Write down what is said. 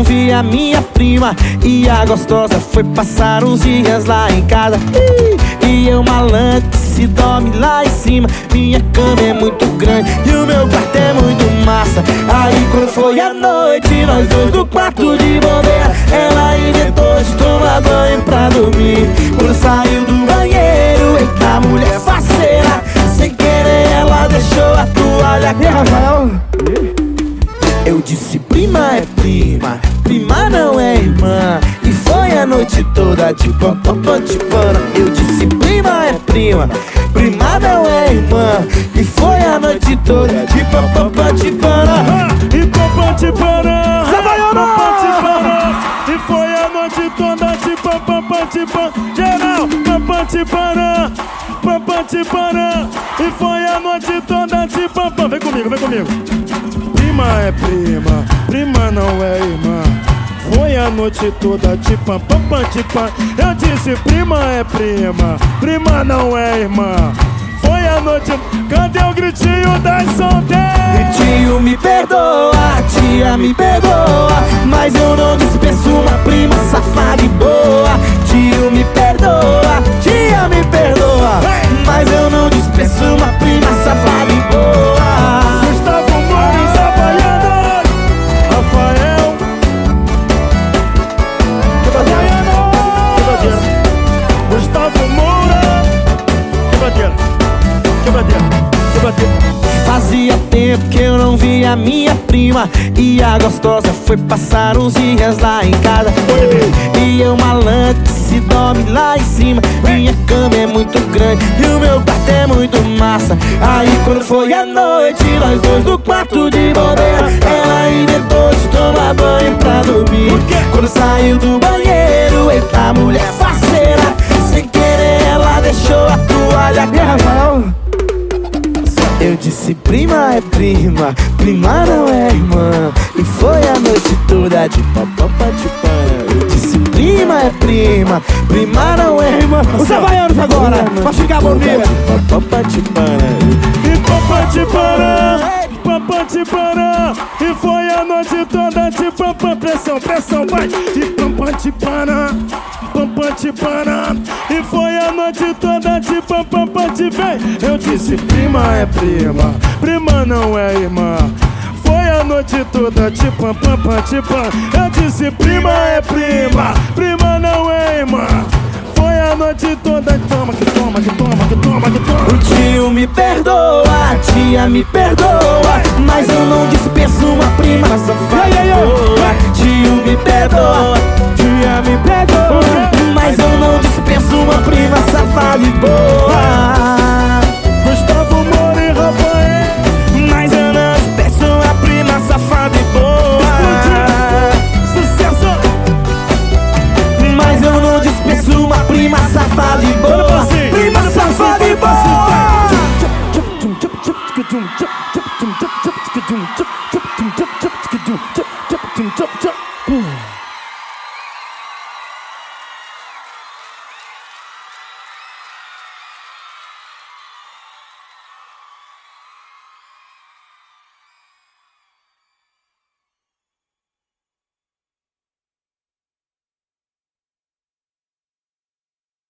vi a minha prima e a gostosa foi passar uns dias lá em casa. E eu malandro que se dorme lá em cima. Minha cama é muito grande e o meu quarto é muito massa. Aí quando foi a noite, nós dois no quarto de bobeira, ela inventou de tomar banho pra dormir. Quando saiu do banheiro, eita mulher faceira, sem querer ela deixou a toalha cair. Eu disse prima é prima, prima não é irmã. E foi a noite toda de pam pam pam de pana. Eu disse prima é prima, prima não é irmã. E foi a noite toda de pam pam pam de pana. E pam pam de pana, pam pam de pana. E foi a noite toda de pam pam pam de pana. Geral, pam pam de pana, pam pam de pana. E foi a noite toda de pam pam. Vem comigo, vem comigo. Prima é prima, prima não é irmã. Foi a noite toda de pam pam pam de pan. Eu disse prima é prima, prima não é irmã. Foi a noite. Cadê o gritinho das solteiras? Tio me perdoa, tia me perdoa, mas eu não dispenso uma prima safada e boa. Tio me perdoa, tia me perdoa, mas eu não dispenso uma prima safada e boa. Gustavo Moura, Havaiana, Rafael, quebradeira, Gustavo Moura, quebradeira, quebradeira, quebradeira. Fazia tempo que eu não vi a minha prima e a gostosa foi passar uns dias lá em casa. E eu malandro que se dorme lá em cima. Minha cama é muito grande e o meu quarto é muito massa. Aí quando foi a noite, nós dois no quarto de bobeira, ela inventou de tomar banho pra dormir. Quando saiu do banheiro, eita mulher faceira, sem querer ela deixou a toalha cair. Eu disse prima é prima, prima não é irmã. E foi a noite toda de pam pam pam de pan. Eu disse prima é prima, prima não é irmã. Os havaianos agora, pra ficar bonito. Pam pam pam de pan. E pam pam de pan, pam pam de pan. E foi a noite toda de pam pam. Pressão, pressão, vai. E pam pam de pan, pam pam de pan. E foi a noite toda de pam pam pam de vem. Eu disse prima é prima, prima não é irmã. Foi a noite toda de pam pam pam de pan. Eu disse prima é prima, prima não é irmã. Foi a noite toda. Toma, que toma, que toma, que toma, que toma. O tio me perdoa, a tia me perdoa, mas eu não dispenso uma prima safada e boa. Tio me perdoa, tia me perdoa, mas eu não dispenso uma prima safada e boa. Gustavo Moura e Rafael, mas eu não dispenso uma prima safada e boa. Sucesso. Mas eu não dispenso uma prima safada e boa. Prima safada e boa.